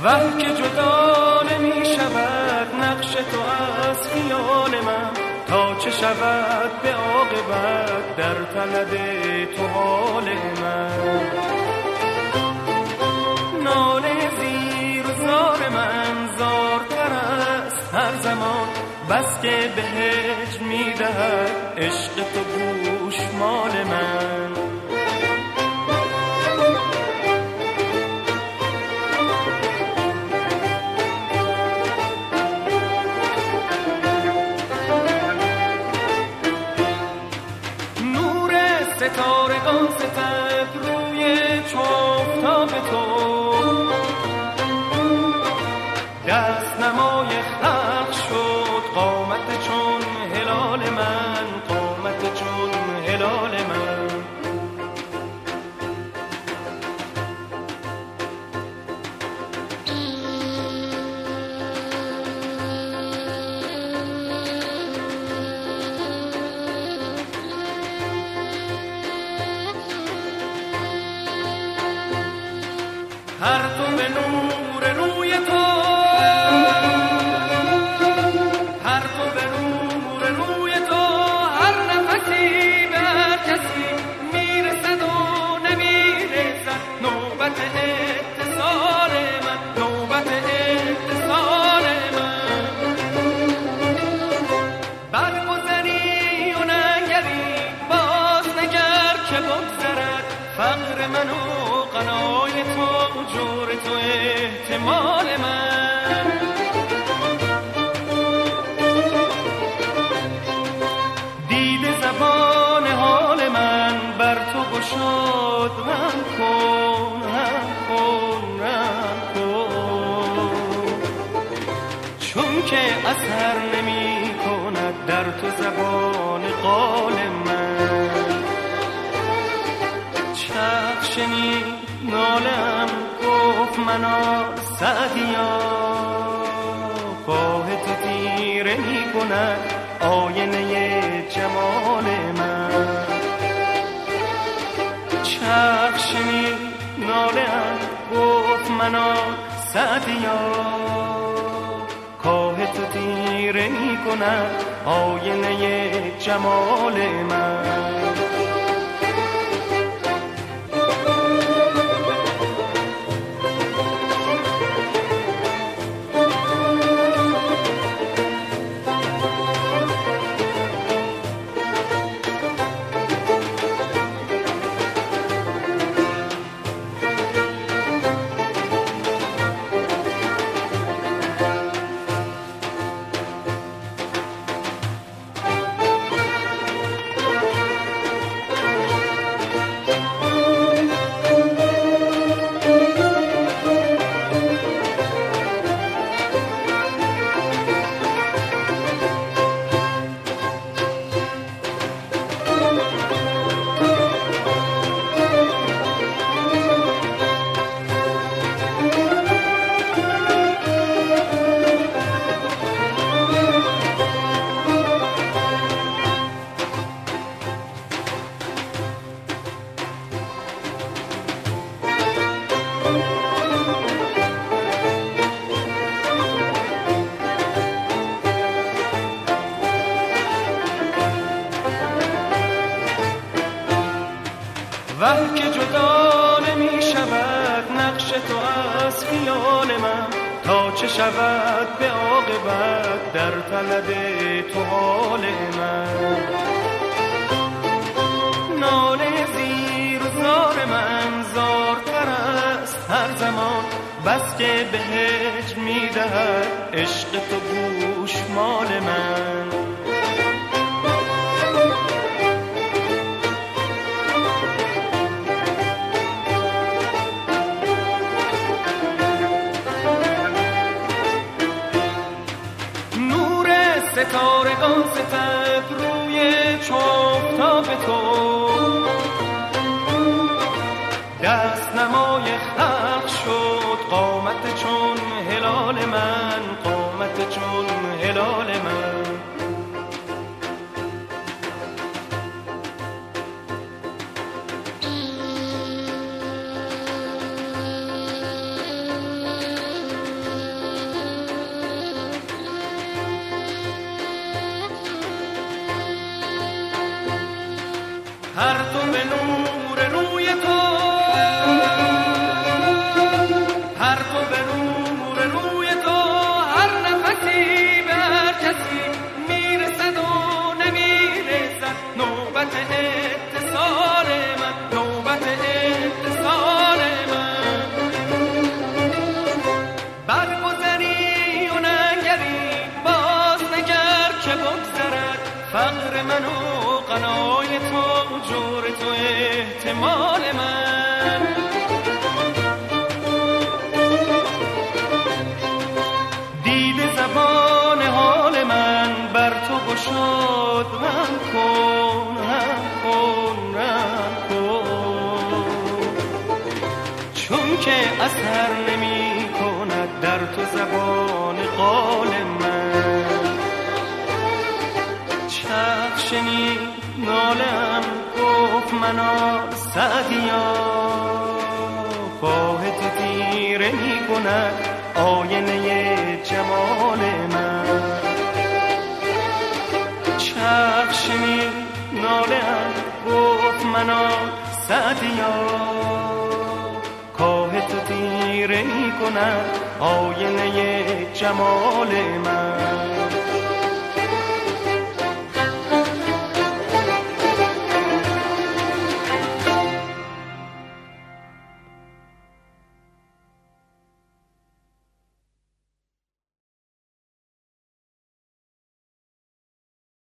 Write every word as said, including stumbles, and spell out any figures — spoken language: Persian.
وه که جدا نمی شود نقش تو از خیال من، تا چه شود به عاقبت در طلب تو حال من. ناله زیر و زار من زارتر است هر زمان، بس که به هجر می دهد عشق تو گوشمال من. ستارگان ستد روی چوفتاب تو، دست نمای خلق شد قامت چون هلال من، قامت چون هلال من. هر تو به نور روی تو، هر تو به نور روی تو، هر نفسی به هر کسی میرسد و نمیرسد. نوبت اتصال من، نوبت اتصال من. برگذری و نگری باز نگر که بگذرد فقر من و قنای تو، جور تو احتمال من. دید زبان حال من بر تو گشاد، رحم کن رحم کن رحم کن. چون که اثر نمی کند در تو زبان قال من. چرخ شنید نالم گفت منا سعدیا، خواه تو تیره می کند آینه جمال من. چرخ شنید نالم گفت منا سعدیا، خواه تو تیره می کند آینه جمال من. وه که جدا نمی شود نقش تو از خیال من، تا چه شود به عاقبت در طلب تو حال من. ناله زیر و زار من زارتر است هر زمان، بس که به هجر می دهد عشق تو گوشمال من. ستارگان ستد روی چوفتاب تو، دست نمای خلق شد قامت چون هلال من، قامت چون هلال من. تو احتمال من. دیده زبان حال من بر تو گشاد، رحم کن رحم کن رحم کن، چون که اثر نمی کند در تو زبان قال من. چرخ شنید نالم گفت منال سعدیا، پاه تو تیره می کند آینه جمال من. چرخ شنید نالم گفت منال سعدیا، کاه تو تیره می کند آینه جمال من.